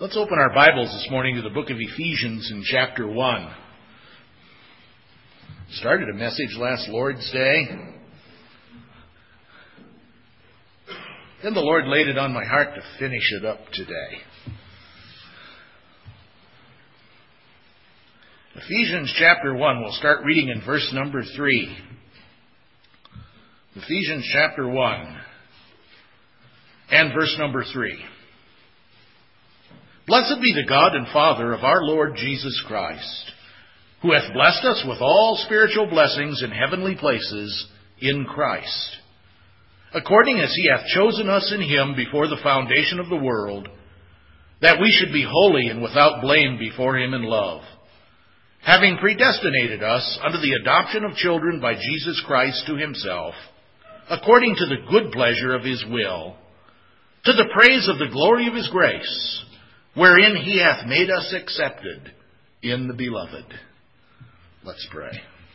Let's open our Bibles this morning to the book of Ephesians in chapter 1. Started a message last Lord's Day. Then the Lord laid it on my heart to finish it up today. Ephesians chapter 1, we'll start reading in verse number 3. Ephesians chapter 1 and verse number 3. Blessed be the God and Father of our Lord Jesus Christ, who hath blessed us with all spiritual blessings in heavenly places in Christ, according as he hath chosen us in him before the foundation of the world, that we should be holy and without blame before him in love, having predestinated us unto the adoption of children by Jesus Christ to himself, according to the good pleasure of his will, to the praise of the glory of his grace, wherein he hath made us accepted in the beloved. Let's pray.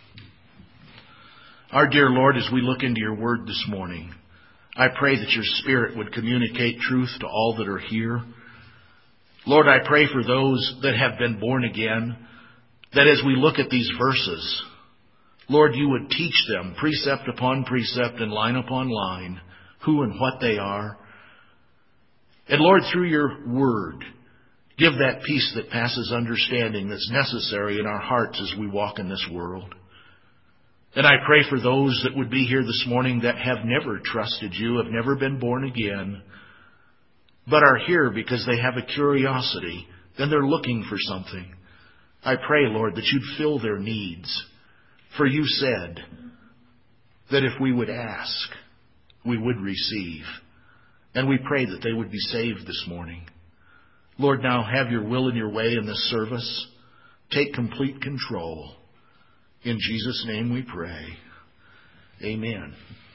Our dear Lord, as we look into your word this morning, I pray that your Spirit would communicate truth to all that are here. Lord, I pray for those that have been born again, that as we look at these verses, Lord, you would teach them precept upon precept and line upon line who and what they are. And Lord, through your word, give that peace that passes understanding that's necessary in our hearts as we walk in this world. And I pray for those that would be here this morning that have never trusted you, have never been born again, but are here because they have a curiosity, then they're looking for something. I pray, Lord, that you'd fill their needs. For you said that if we would ask, we would receive. And we pray that they would be saved this morning. Lord, now have your will and your way in this service. Take complete control. In Jesus' name we pray. Amen.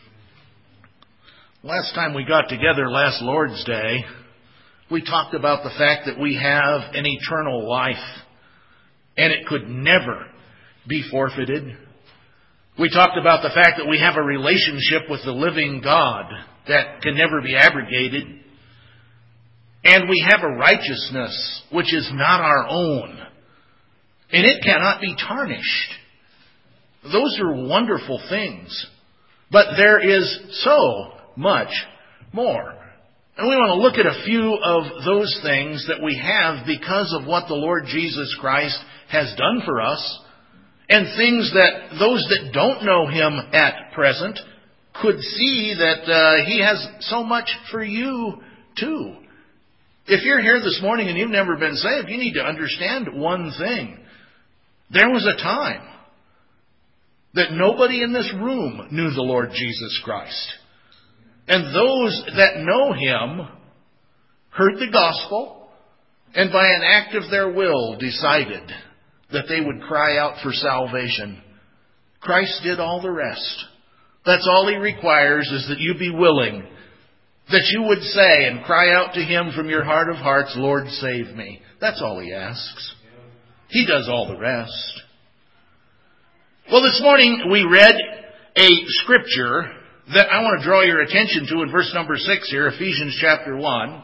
Last time we got together, last Lord's Day, we talked about the fact that we have an eternal life, and it could never be forfeited. We talked about the fact that we have a relationship with the living God that can never be abrogated. And we have a righteousness which is not our own. And it cannot be tarnished. Those are wonderful things. But there is so much more. And we want to look at a few of those things that we have because of what the Lord Jesus Christ has done for us. And things that those that don't know him at present could see that he has so much for you too. If you're here this morning and you've never been saved, you need to understand one thing. There was a time that nobody in this room knew the Lord Jesus Christ. And those that know him heard the gospel and by an act of their will decided that they would cry out for salvation. Christ did all the rest. That's all he requires, is that you be willing, that you would say and cry out to him from your heart of hearts, Lord, save me. That's all he asks. He does all the rest. Well, this morning we read a scripture that I want to draw your attention to in verse number 6 here, Ephesians chapter 1,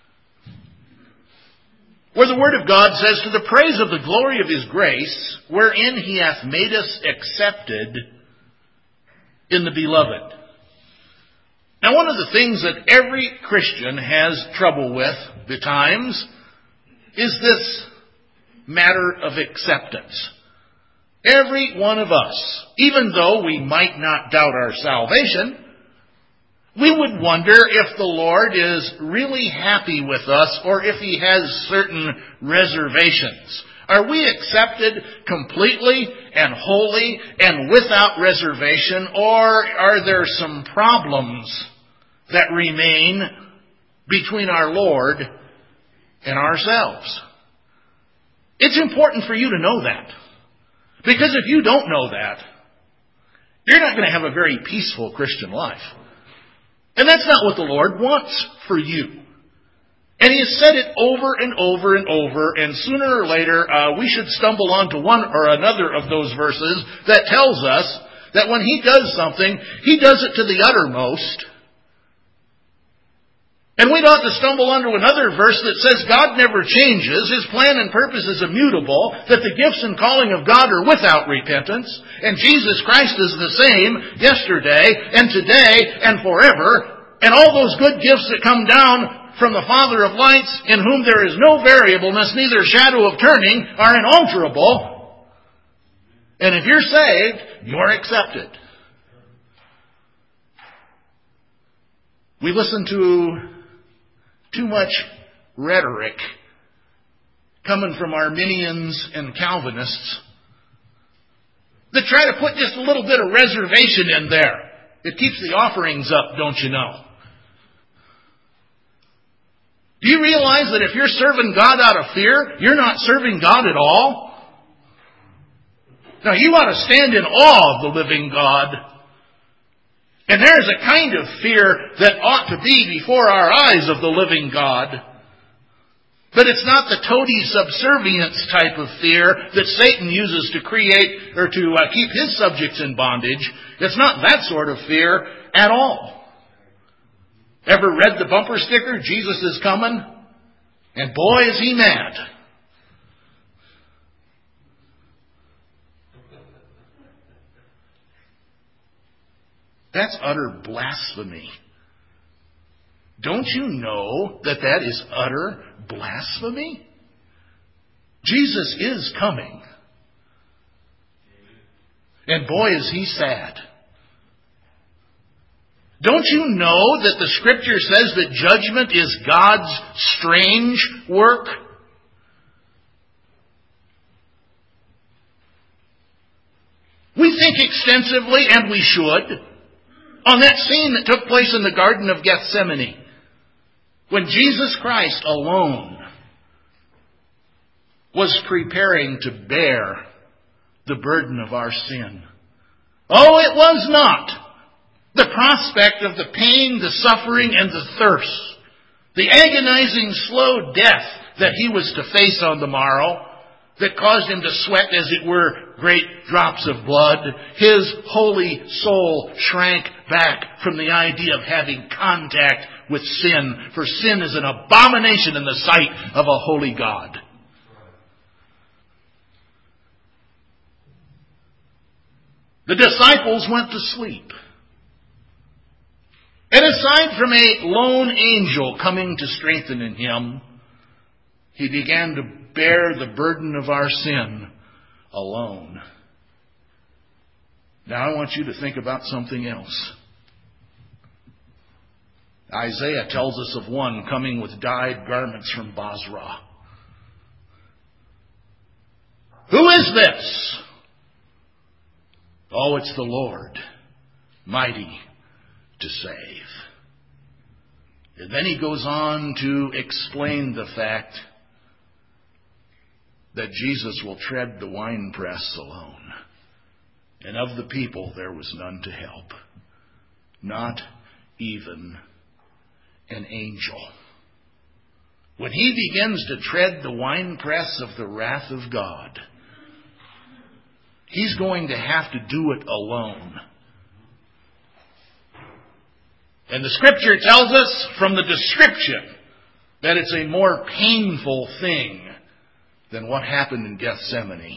where the Word of God says, to the praise of the glory of his grace, wherein he hath made us accepted in the beloved. Now, one of the things that every Christian has trouble with at times is this matter of acceptance. Every one of us, even though we might not doubt our salvation, we would wonder if the Lord is really happy with us or if he has certain reservations. Are we accepted completely and wholly and without reservation, or are there some problems that remain between our Lord and ourselves? It's important for you to know that. Because if you don't know that, you're not going to have a very peaceful Christian life. And that's not what the Lord wants for you. And he has said it over and over and over, and sooner or later we should stumble onto one or another of those verses that tells us that when he does something, he does it to the uttermost. And we ought to stumble under another verse that says God never changes. His plan and purpose is immutable, that the gifts and calling of God are without repentance, and Jesus Christ is the same yesterday and today and forever. And all those good gifts that come down from the Father of lights, in whom there is no variableness, neither shadow of turning, are inalterable. And if you're saved, you're accepted. We listen to too much rhetoric coming from Arminians and Calvinists that try to put just a little bit of reservation in there. It keeps the offerings up, don't you know? Do you realize that if you're serving God out of fear, you're not serving God at all? Now, you ought to stand in awe of the living God. And there's a kind of fear that ought to be before our eyes of the living God. But it's not the toady subservience type of fear that Satan uses to create or to keep his subjects in bondage. It's not that sort of fear at all. Ever read the bumper sticker, Jesus is coming? And boy, is he mad. That's utter blasphemy. Don't you know that that is utter blasphemy? Jesus is coming. And boy, is he sad. Don't you know that the Scripture says that judgment is God's strange work? We think extensively, and we should, on that scene that took place in the Garden of Gethsemane, when Jesus Christ alone was preparing to bear the burden of our sin. Oh, it was not the prospect of the pain, the suffering, and the thirst, the agonizing slow death that he was to face on the morrow, that caused him to sweat, as it were, great drops of blood. His holy soul shrank back from the idea of having contact with sin, for sin is an abomination in the sight of a holy God. The disciples went to sleep. And aside from a lone angel coming to strengthen him, he began to bear the burden of our sin alone. Now I want you to think about something else. Isaiah tells us of one coming with dyed garments from Basra. Who is this? Oh, it's the Lord, mighty to save. And then he goes on to explain the fact that Jesus will tread the winepress alone. And of the people there was none to help. Not even an angel. When he begins to tread the winepress of the wrath of God, he's going to have to do it alone. And the Scripture tells us from the description that it's a more painful thing than what happened in Gethsemane.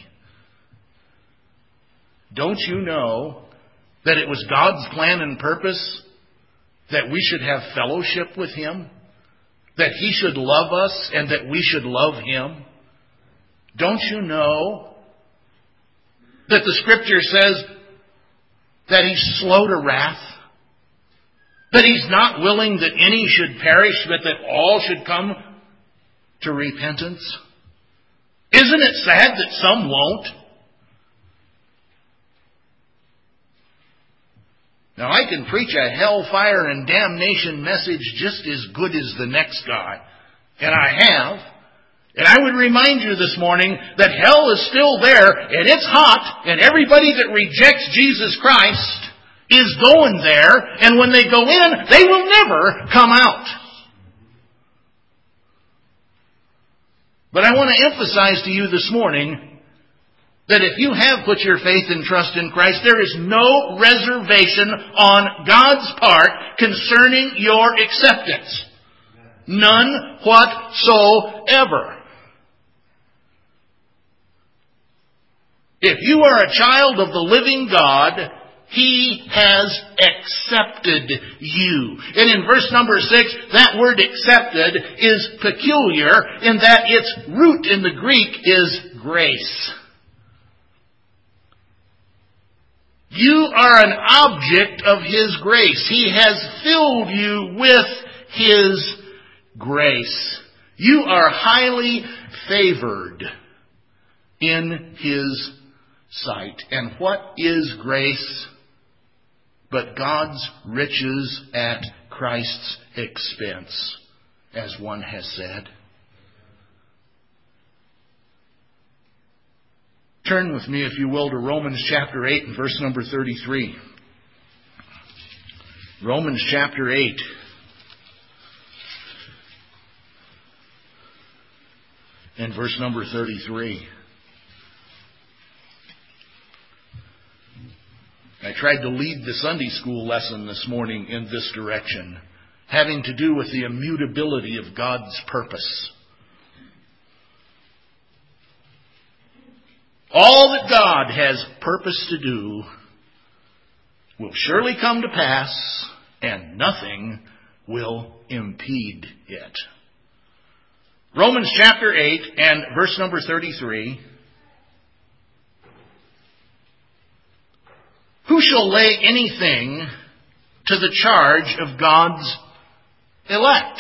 Don't you know that it was God's plan and purpose that we should have fellowship with Him? That He should love us and that we should love Him? Don't you know that the Scripture says that He's slow to wrath? That He's not willing that any should perish, but that all should come to repentance? Isn't it sad that some won't? Now, I can preach a hellfire and damnation message just as good as the next guy. And I have. And I would remind you this morning that hell is still there, and it's hot, and everybody that rejects Jesus Christ is going there, and when they go in, they will never come out. But I want to emphasize to you this morning that if you have put your faith and trust in Christ, there is no reservation on God's part concerning your acceptance. None whatsoever. If you are a child of the living God, He has accepted you. And in verse number 6, that word accepted is peculiar in that its root in the Greek is grace. You are an object of His grace. He has filled you with His grace. You are highly favored in His sight. And what is grace but God's riches at Christ's expense, as one has said? Turn with me, if you will, to Romans chapter 8 and verse number 33. Romans chapter 8. And verse number 33. I tried to lead the Sunday school lesson this morning in this direction, having to do with the immutability of God's purpose. All that God has purposed to do will surely come to pass, and nothing will impede it. Romans chapter 8 and verse number 33. Who shall lay anything to the charge of God's elect?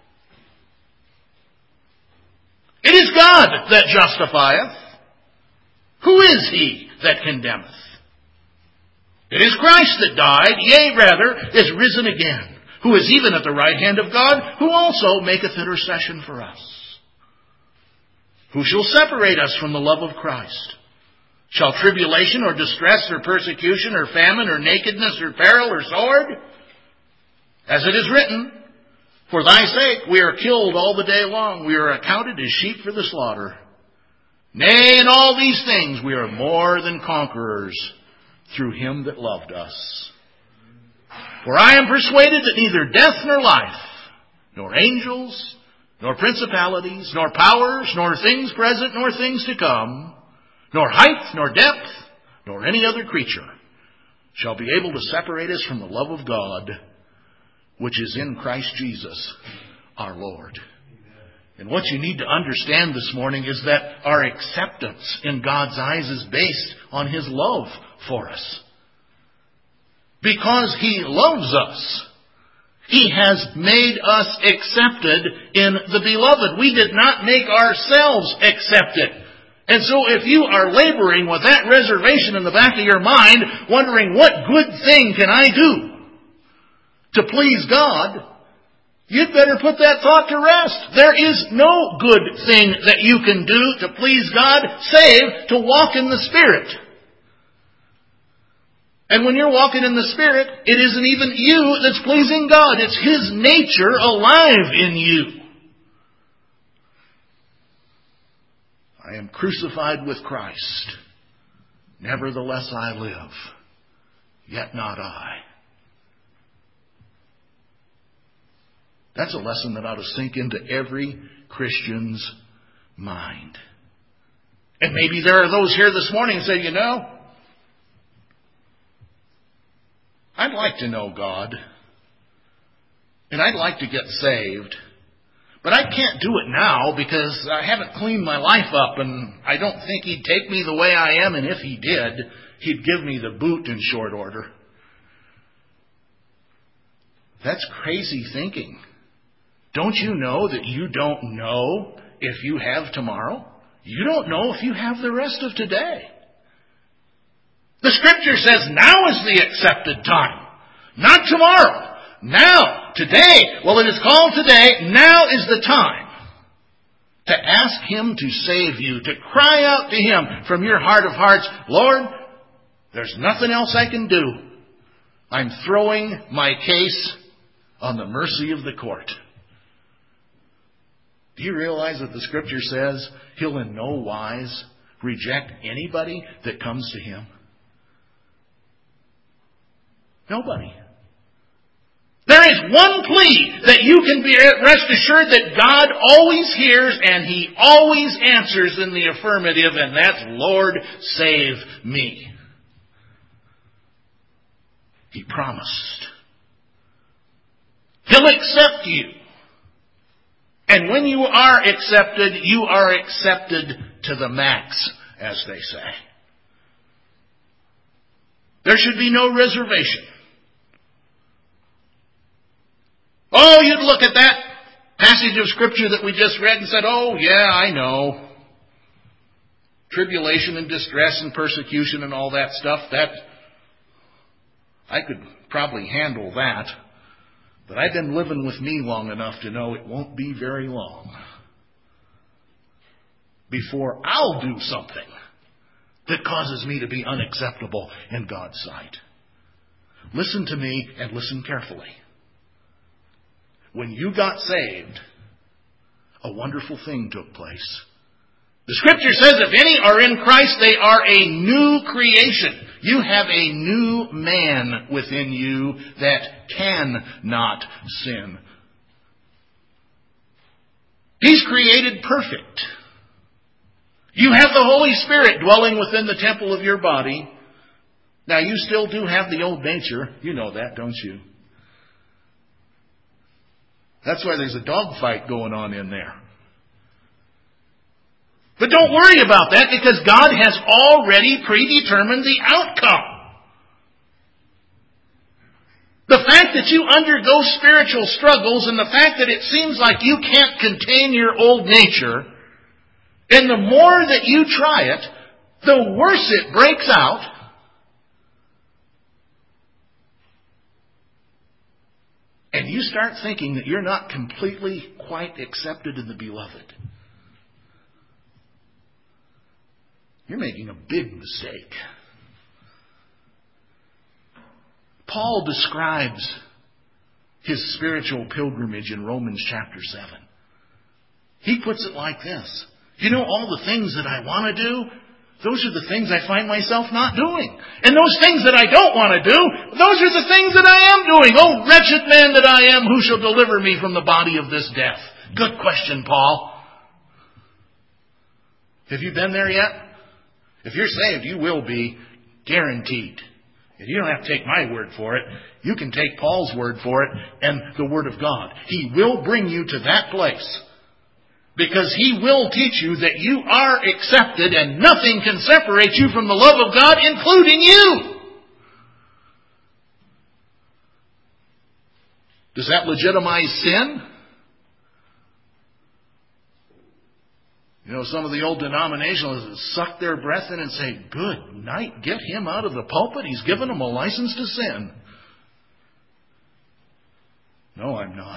It is God that justifieth. Who is he that condemneth? It is Christ that died, yea, rather, is risen again, who is even at the right hand of God, who also maketh intercession for us. Who shall separate us from the love of Christ? Shall tribulation or distress or persecution or famine or nakedness or peril or sword? As it is written, for thy sake we are killed all the day long. We are accounted as sheep for the slaughter. Nay, in all these things we are more than conquerors through him that loved us. For I am persuaded that neither death nor life, nor angels, nor principalities, nor powers, nor things present, nor things to come, nor height, nor depth, nor any other creature shall be able to separate us from the love of God, which is in Christ Jesus our Lord. And what you need to understand this morning is that our acceptance in God's eyes is based on His love for us. Because He loves us, He has made us accepted in the Beloved. We did not make ourselves accepted. And so if you are laboring with that reservation in the back of your mind, wondering what good thing can I do to please God, you'd better put that thought to rest. There is no good thing that you can do to please God save to walk in the Spirit. And when you're walking in the Spirit, it isn't even you that's pleasing God. It's His nature alive in you. I am crucified with Christ. Nevertheless I live, yet not I. That's a lesson that ought to sink into every Christian's mind. And maybe there are those here this morning who say, you know, I'd like to know God. And I'd like to get saved. But I can't do it now because I haven't cleaned my life up and I don't think He'd take me the way I am. And if He did, He'd give me the boot in short order. That's crazy thinking. Don't you know that you don't know if you have tomorrow? You don't know if you have the rest of today. The Scripture says now is the accepted time, not tomorrow. Now, today, well, it is called today, now is the time to ask Him to save you, to cry out to Him from your heart of hearts, Lord, there's nothing else I can do. I'm throwing my case on the mercy of the court. Do you realize that the Scripture says He'll in no wise reject anybody that comes to Him? Nobody. There is one plea that you can be rest assured that God always hears and He always answers in the affirmative, and that's, Lord, save me. He promised. He'll accept you. And when you are accepted to the max, as they say. There should be no reservation. Oh, you'd look at that passage of Scripture that we just read and said, oh, yeah, I know. Tribulation and distress and persecution and all that stuff, that I could probably handle that. But I've been living with me long enough to know it won't be very long before I'll do something that causes me to be unacceptable in God's sight. Listen to me and listen carefully. When you got saved, a wonderful thing took place. The Scripture says if any are in Christ, they are a new creation. You have a new man within you that cannot sin. He's created perfect. You have the Holy Spirit dwelling within the temple of your body. Now, you still do have the old nature. You know that, don't you? That's why there's a dogfight going on in there. But don't worry about that, because God has already predetermined the outcome. The fact that you undergo spiritual struggles and the fact that it seems like you can't contain your old nature, and the more that you try it, the worse it breaks out. And you start thinking that you're not completely quite accepted in the beloved. You're making a big mistake. Paul describes his spiritual pilgrimage in Romans chapter 7. He puts it like this. You know, all the things that I want to do, those are the things I find myself not doing. And those things that I don't want to do, those are the things that I am doing. Oh, wretched man that I am, who shall deliver me from the body of this death? Good question, Paul. Have you been there yet? If you're saved, you will be, guaranteed. And you don't have to take my word for it. You can take Paul's word for it and the Word of God. He will bring you to that place. Because He will teach you that you are accepted and nothing can separate you from the love of God, including you. Does that legitimize sin? You know, some of the old denominationalists suck their breath in and say, good night, get him out of the pulpit. He's given them a license to sin. No, I'm not.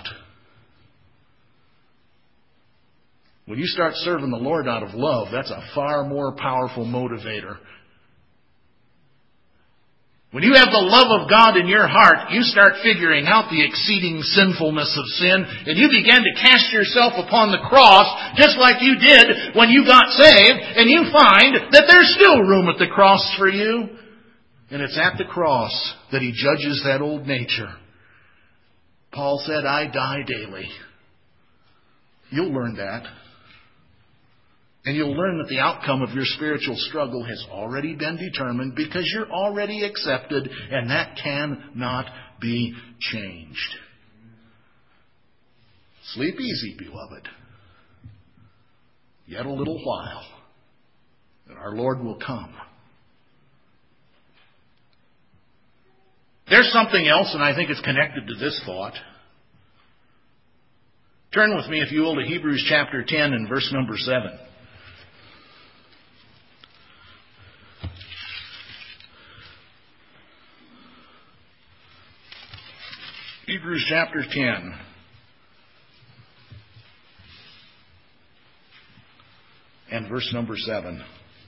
When you start serving the Lord out of love, that's a far more powerful motivator. When you have the love of God in your heart, you start figuring out the exceeding sinfulness of sin, and you begin to cast yourself upon the cross, just like you did when you got saved, and you find that there's still room at the cross for you. And it's at the cross that He judges that old nature. Paul said, I die daily. You'll learn that. And you'll learn that the outcome of your spiritual struggle has already been determined because you're already accepted, and that cannot be changed. Sleep easy, beloved. Yet a little while, and our Lord will come. There's something else, and I think it's connected to this thought. Turn with me, if you will, to Hebrews chapter 10 and verse number 7. Hebrews chapter 10. And verse number 7.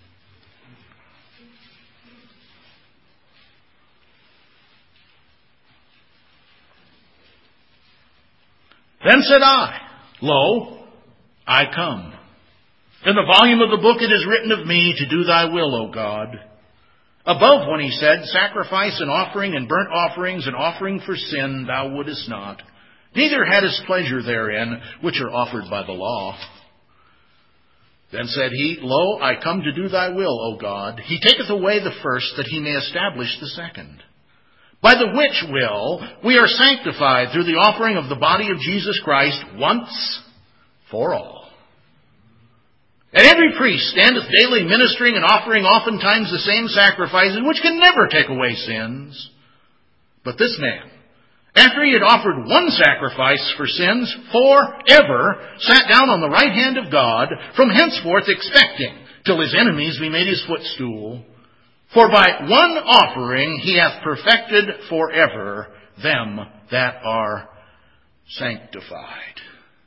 Then said I, Lo, I come. In the volume of the book it is written of me to do thy will, O God. Above when he said, sacrifice and offering and burnt offerings and offering for sin thou wouldest not, neither hadst pleasure therein, which are offered by the law. Then said he, Lo, I come to do thy will, O God. He taketh away the first, that he may establish the second. By the which will we are sanctified through the offering of the body of Jesus Christ once for all. And every priest standeth daily ministering and offering oftentimes the same sacrifices, which can never take away sins. But this man, after he had offered one sacrifice for sins forever, sat down on the right hand of God, from henceforth expecting till his enemies be made his footstool. For by one offering he hath perfected forever them that are sanctified.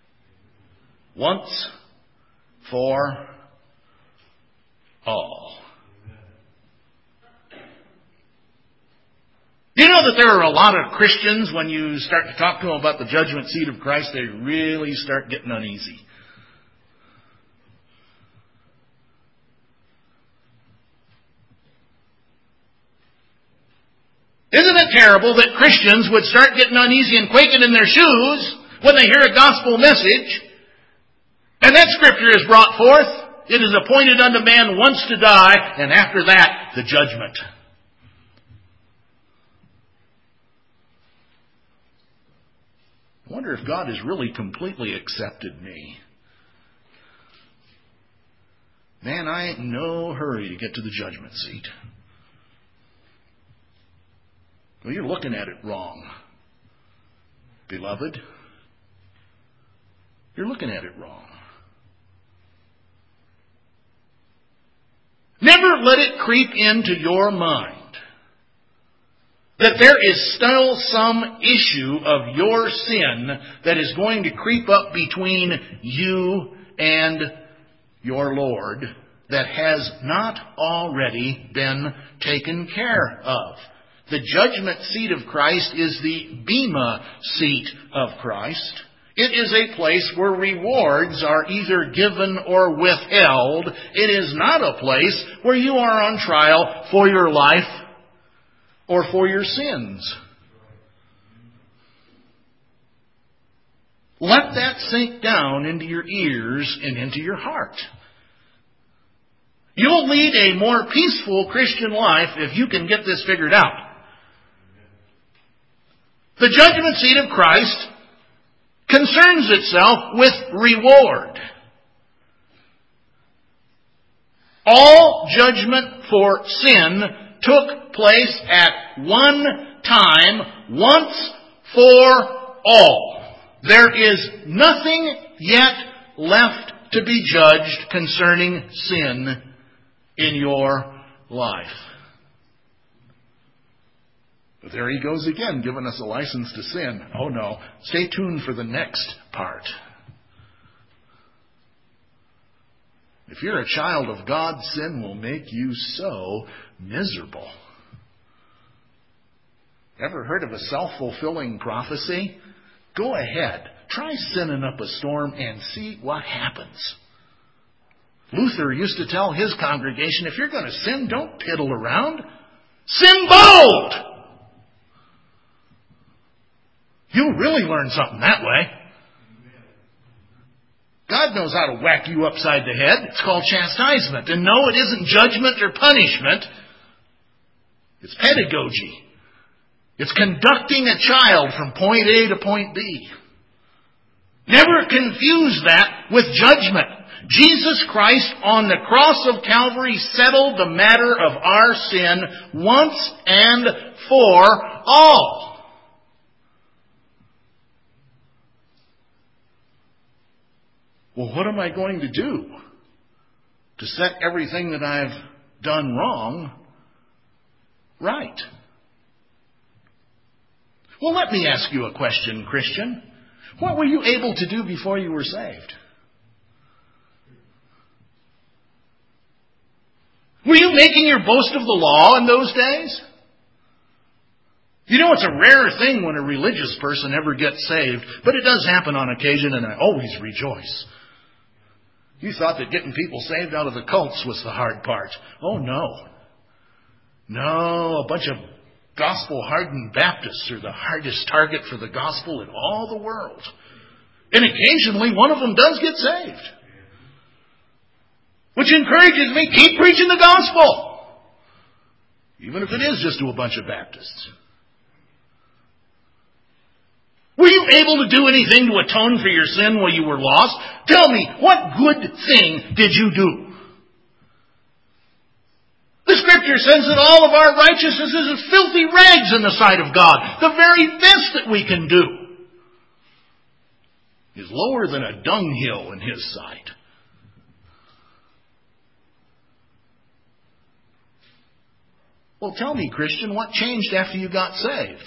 Once for all. You know that there are a lot of Christians, when you start to talk to them about the judgment seat of Christ, they really start getting uneasy. Isn't it terrible that Christians would start getting uneasy and quaking in their shoes when they hear a gospel message? And that scripture is brought forth. It is appointed unto man once to die, and after that, the judgment. I wonder if God has really completely accepted me. Man, I ain't in no hurry to get to the judgment seat. Well, you're looking at it wrong, beloved. You're looking at it wrong. Never let it creep into your mind that there is still some issue of your sin that is going to creep up between you and your Lord that has not already been taken care of. The judgment seat of Christ is the bema seat of Christ. It is a place where rewards are either given or withheld. It is not a place where you are on trial for your life or for your sins. Let that sink down into your ears and into your heart. You'll lead a more peaceful Christian life if you can get this figured out. The judgment seat of Christ concerns itself with reward. All judgment for sin took place at one time, once for all. There is nothing yet left to be judged concerning sin in your life. But there he goes again, giving us a license to sin. Oh no, stay tuned for the next part. If you're a child of God, sin will make you so miserable. Ever heard of a self-fulfilling prophecy? Go ahead, try sinning up a storm and see what happens. Luther used to tell his congregation, if you're going to sin, don't piddle around. Sin bold! You'll really learn something that way. God knows how to whack you upside the head. It's called chastisement. And no, it isn't judgment or punishment. It's pedagogy. It's conducting a child from point A to point B. Never confuse that with judgment. Jesus Christ on the cross of Calvary settled the matter of our sin once and for all. Well, what am I going to do to set everything that I've done wrong right? Well, let me ask you a question, Christian. What were you able to do before you were saved? Were you making your boast of the law in those days? You know, it's a rare thing when a religious person ever gets saved, but it does happen on occasion, and I always rejoice. You thought that getting people saved out of the cults was the hard part. Oh, no. No, a bunch of gospel-hardened Baptists are the hardest target for the gospel in all the world. And occasionally one of them does get saved. Which encourages me, keep preaching the gospel. Even if it is just to a bunch of Baptists. Were you able to do anything to atone for your sin while you were lost? Tell me, what good thing did you do? The Scripture says that all of our righteousness is as filthy rags in the sight of God. The very best that we can do is lower than a dunghill in His sight. Well, tell me, Christian, what changed after you got saved?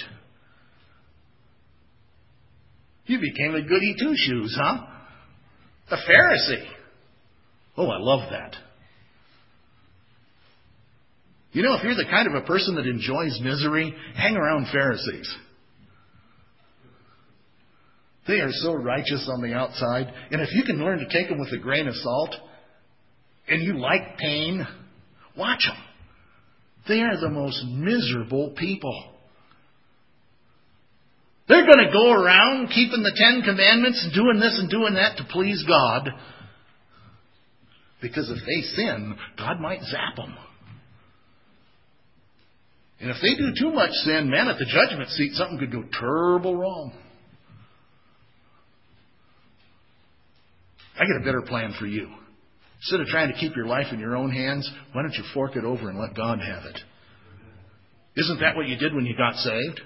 You became a goody two-shoes, huh? A Pharisee. Oh, I love that. You know, if you're the kind of a person that enjoys misery, hang around Pharisees. They are so righteous on the outside. And if you can learn to take them with a grain of salt, and you like pain, watch them. They are the most miserable people. They're going to go around keeping the 10 Commandments and doing this and doing that to please God. Because if they sin, God might zap them. And if they do too much sin, man, at the judgment seat, something could go terrible wrong. I got a better plan for you. Instead of trying to keep your life in your own hands, why don't you fork it over and let God have it? Isn't that what you did when you got saved?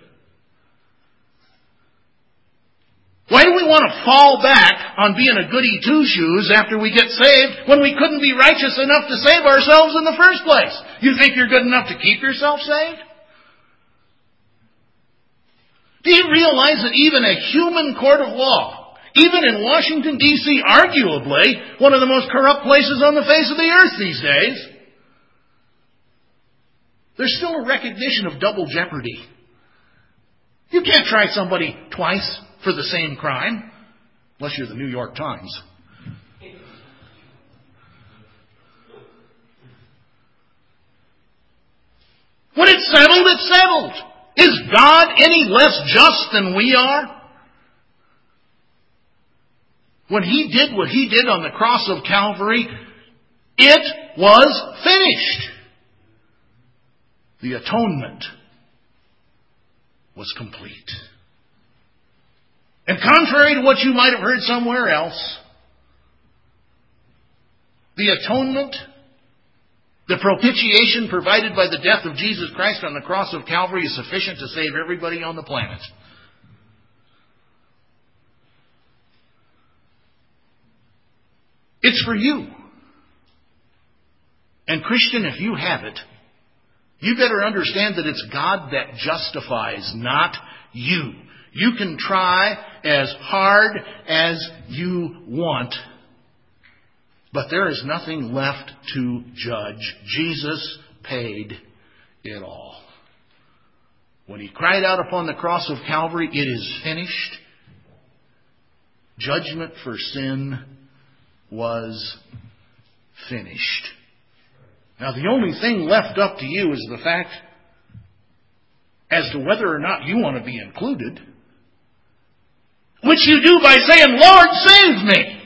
Why do we want to fall back on being a goody two-shoes after we get saved when we couldn't be righteous enough to save ourselves in the first place? You think you're good enough to keep yourself saved? Do you realize that even a human court of law, even in Washington, D.C., arguably one of the most corrupt places on the face of the earth these days, there's still a recognition of double jeopardy. You can't try somebody twice for the same crime, unless you're the New York Times. When it's settled, it's settled. Is God any less just than we are? When He did what He did on the cross of Calvary, it was finished. The atonement was complete. And contrary to what you might have heard somewhere else, the atonement, the propitiation provided by the death of Jesus Christ on the cross of Calvary is sufficient to save everybody on the planet. It's for you. And Christian, if you have it, you better understand that it's God that justifies, not you. You can try as hard as you want, but there is nothing left to judge. Jesus paid it all. When He cried out upon the cross of Calvary, it is finished. Judgment for sin was finished. Now, the only thing left up to you is the fact as to whether or not you want to be included, which you do by saying, Lord, save me.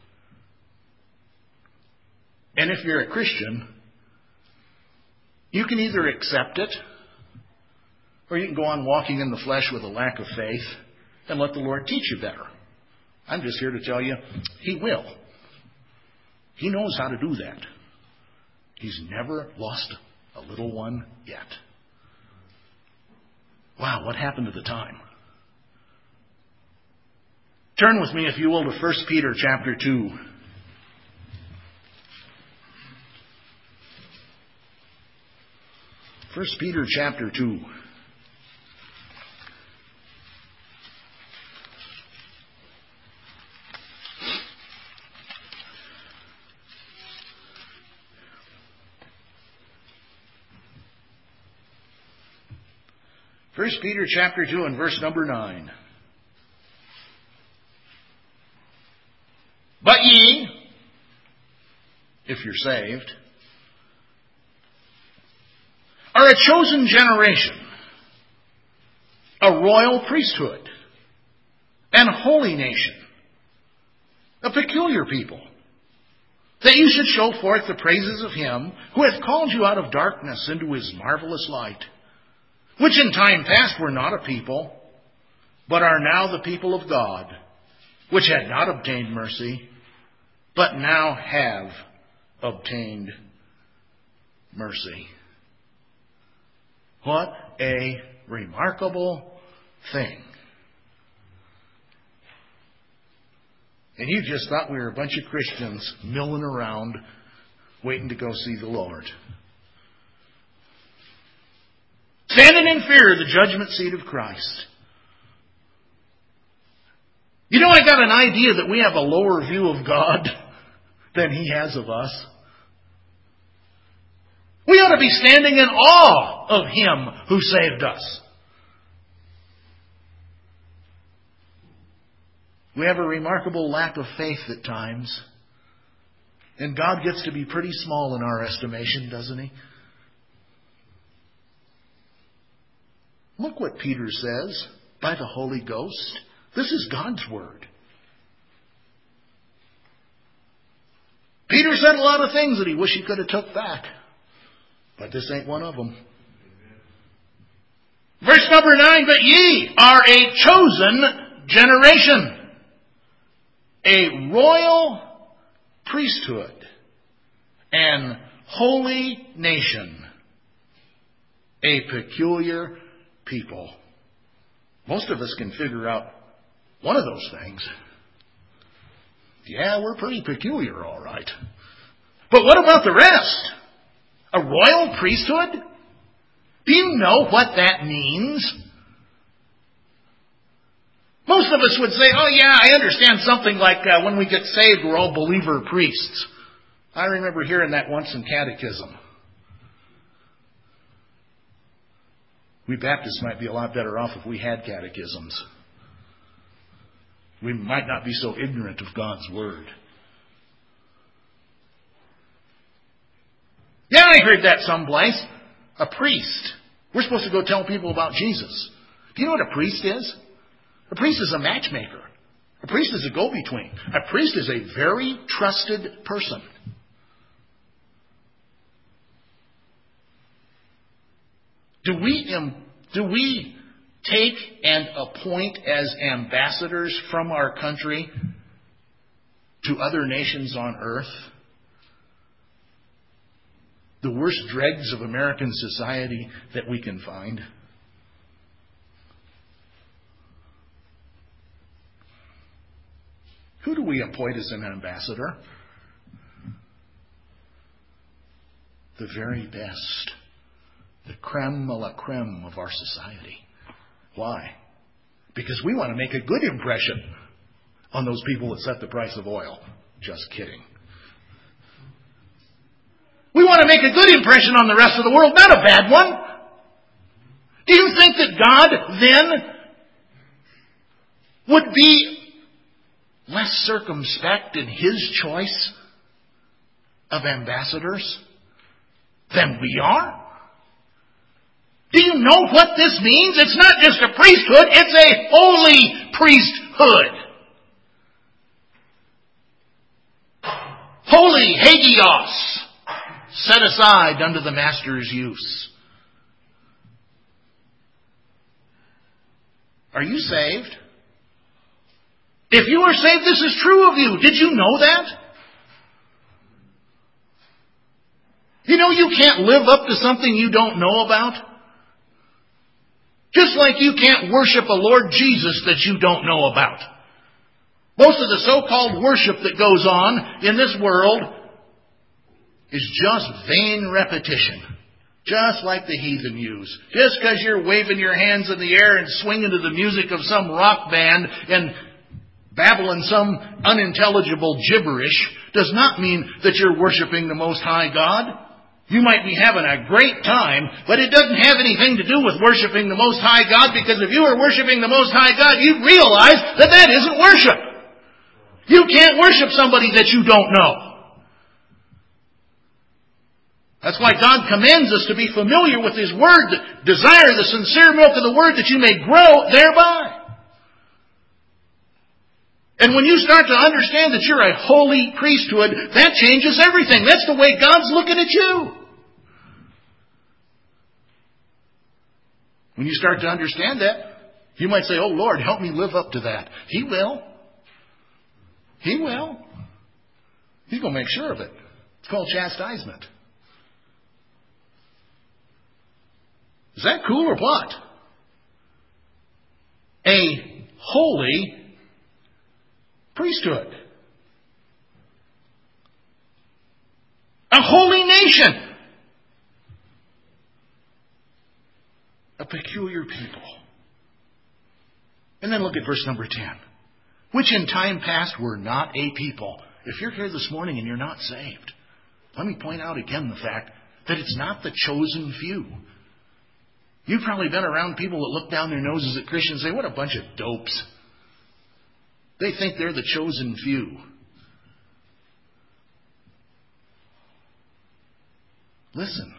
And if you're a Christian, you can either accept it, or you can go on walking in the flesh with a lack of faith and let the Lord teach you better. I'm just here to tell you, He will. He knows how to do that. He's never lost a little one yet. Wow, what happened to the time? Turn with me, if you will, to 1 Peter chapter 2. First Peter chapter 2. First Peter chapter 2 and verse number 9. But ye, if you're saved, are a chosen generation, a royal priesthood, and holy nation, a peculiar people, that you should show forth the praises of Him who hath called you out of darkness into His marvelous light, which in time past were not a people, but are now the people of God, which had not obtained mercy, but now have obtained mercy. What a remarkable thing. And you just thought we were a bunch of Christians milling around waiting to go see the Lord. Standing in fear of the judgment seat of Christ. You know, I got an idea that we have a lower view of God than He has of us. We ought to be standing in awe of Him who saved us. We have a remarkable lack of faith at times. And God gets to be pretty small in our estimation, doesn't He? Look what Peter says by the Holy Ghost. This is God's Word. Peter said a lot of things that he wished he could have took back. But this ain't one of them. Verse number 9, but ye are a chosen generation, a royal priesthood, and holy nation, a peculiar people. Most of us can figure out one of those things. Yeah, we're pretty peculiar, all right. But what about the rest? A royal priesthood? Do you know what that means? Most of us would say, oh yeah, I understand something like when we get saved, we're all believer priests. I remember hearing that once in catechism. We Baptists might be a lot better off if we had catechisms. We might not be so ignorant of God's Word. Yeah, I heard that someplace. A priest. We're supposed to go tell people about Jesus. Do you know what a priest is? A priest is a matchmaker. A priest is a go-between. A priest is a very trusted person. Do we take and appoint as ambassadors from our country to other nations on earth? The worst dregs of American society that we can find. Who do we appoint as an ambassador? The very best. The creme de la creme of our society. Why? Because we want to make a good impression on those people that set the price of oil. Just kidding. We want to make a good impression on the rest of the world, not a bad one. Do you think that God then would be less circumspect in His choice of ambassadors than we are? Do you know what this means? It's not just a priesthood, it's a holy priesthood. Holy hagios, set aside unto the Master's use. Are you saved? If you are saved, this is true of you. Did you know that? You know you can't live up to something you don't know about. Just like you can't worship a Lord Jesus that you don't know about. Most of the so-called worship that goes on in this world is just vain repetition. Just like the heathen use. Just because you're waving your hands in the air and swinging to the music of some rock band and babbling some unintelligible gibberish does not mean that you're worshiping the Most High God. You might be having a great time, but it doesn't have anything to do with worshiping the Most High God, because if you were worshiping the Most High God, you'd realize that that isn't worship. You can't worship somebody that you don't know. That's why God commands us to be familiar with His Word, desire the sincere milk of the Word that you may grow thereby. And when you start to understand that you're a holy priesthood, that changes everything. That's the way God's looking at you. When you start to understand that, you might say, "Oh Lord, help me live up to that." He will. He will. He's going to make sure of it. It's called chastisement. Is that cool or what? A holy priesthood. A holy nation. A peculiar people. And then look at verse number 10. Which in time past were not a people. If you're here this morning and you're not saved, let me point out again the fact that it's not the chosen few. You've probably been around people that look down their noses at Christians and say, "What a bunch of dopes." They think they're the chosen few. Listen.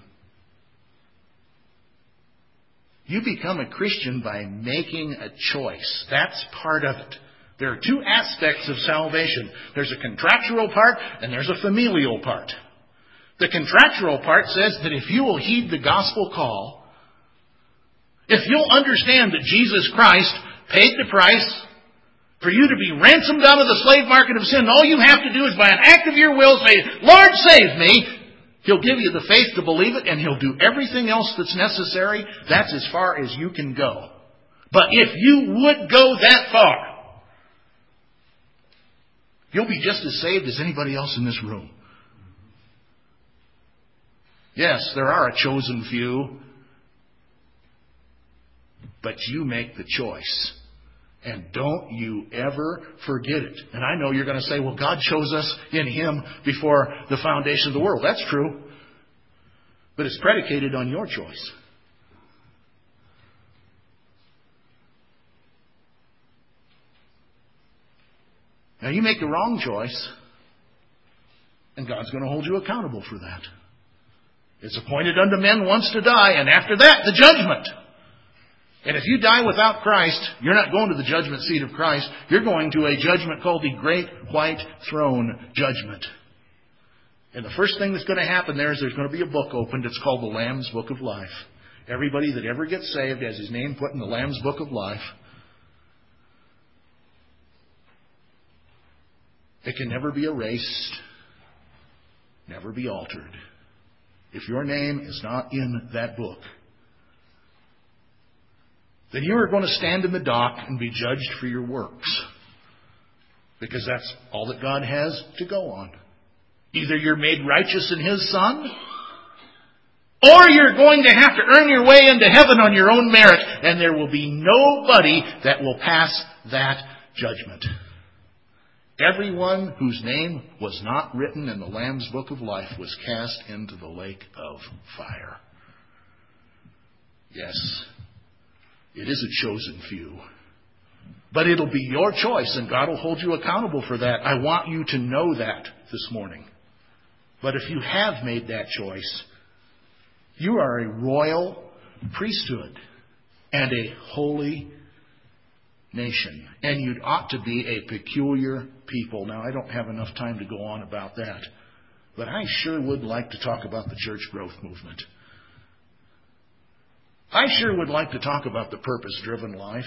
You become a Christian by making a choice. That's part of it. There are two aspects of salvation. There's a contractual part and there's a familial part. The contractual part says that if you will heed the gospel call, if you'll understand that Jesus Christ paid the price for you to be ransomed out of the slave market of sin, all you have to do is by an act of your will say, "Lord, save me." He'll give you the faith to believe it, and He'll do everything else that's necessary. That's as far as you can go. But if you would go that far, you'll be just as saved as anybody else in this room. Yes, there are a chosen few, but you make the choice. And don't you ever forget it. And I know you're going to say, "Well, God chose us in Him before the foundation of the world." That's true. But it's predicated on your choice. Now, you make the wrong choice, and God's going to hold you accountable for that. It's appointed unto men once to die, and after that, the judgment. And if you die without Christ, you're not going to the judgment seat of Christ. You're going to a judgment called the Great White Throne Judgment. And the first thing that's going to happen there is there's going to be a book opened. It's called the Lamb's Book of Life. Everybody that ever gets saved has his name put in the Lamb's Book of Life. It can never be erased, never be altered. If your name is not in that book, then you are going to stand in the dock and be judged for your works. Because that's all that God has to go on. Either you're made righteous in His Son, or you're going to have to earn your way into heaven on your own merit, and there will be nobody that will pass that judgment. Everyone whose name was not written in the Lamb's Book of Life was cast into the lake of fire. Yes, it is a chosen few. But it'll be your choice, and God will hold you accountable for that. I want you to know that this morning. But if you have made that choice, you are a royal priesthood and a holy nation. And you ought to be a peculiar people. Now, I don't have enough time to go on about that. But I sure would like to talk about the church growth movement. I sure would like to talk about the purpose-driven life.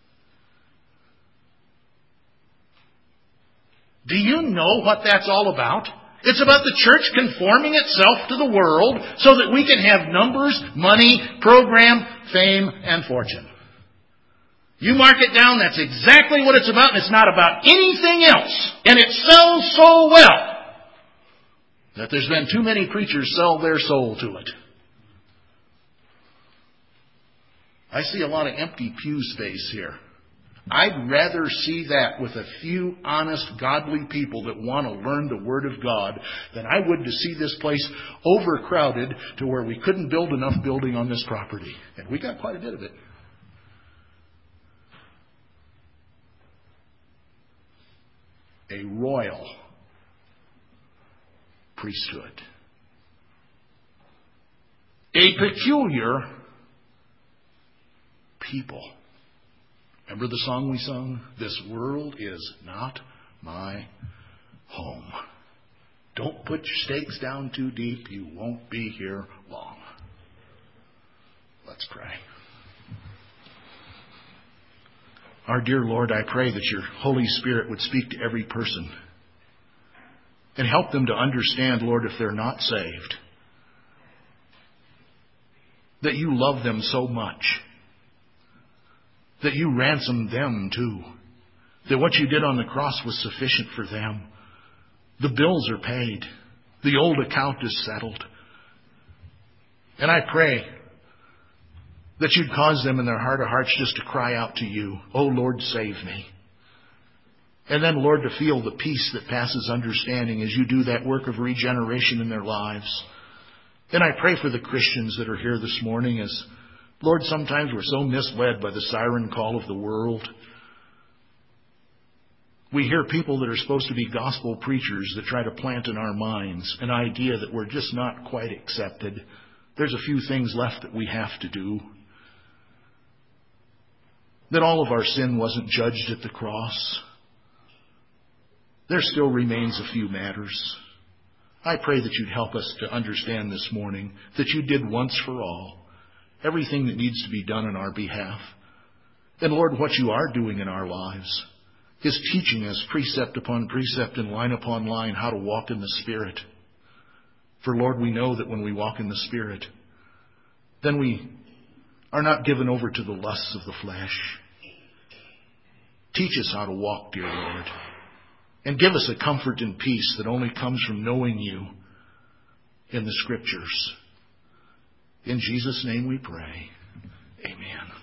Do you know what that's all about? It's about the church conforming itself to the world so that we can have numbers, money, program, fame, and fortune. You mark it down, that's exactly what it's about, and it's not about anything else. And it sells so well that there's been too many preachers sell their soul to it. I see a lot of empty pew space here. I'd rather see that with a few honest, godly people that want to learn the Word of God than I would to see this place overcrowded to where we couldn't build enough building on this property. And we got quite a bit of it. A royal priesthood. a peculiar people. Remember the song we sung? This world is not my home. Don't put your stakes down too deep. You won't be here long. Let's pray. Our dear Lord, I pray that your Holy Spirit would speak to every person and help them to understand, Lord, if they're not saved, that you love them so much, that you ransomed them too, that what you did on the cross was sufficient for them. The bills are paid. The old account is settled. And I pray that you'd cause them in their heart of hearts just to cry out to you, "Oh Lord, save me." And then, Lord, to feel the peace that passes understanding as you do that work of regeneration in their lives. And I pray for the Christians that are here this morning as, Lord, sometimes we're so misled by the siren call of the world. We hear people that are supposed to be gospel preachers that try to plant in our minds an idea that we're just not quite accepted. There's a few things left that we have to do. That all of our sin wasn't judged at the cross. There still remains a few matters. I pray that you'd help us to understand this morning that you did once for all everything that needs to be done on our behalf. And Lord, what you are doing in our lives is teaching us precept upon precept and line upon line how to walk in the Spirit. For Lord, we know that when we walk in the Spirit, then we are not given over to the lusts of the flesh. Teach us how to walk, dear Lord. And give us a comfort and peace that only comes from knowing you in the Scriptures. In Jesus' name we pray. Amen.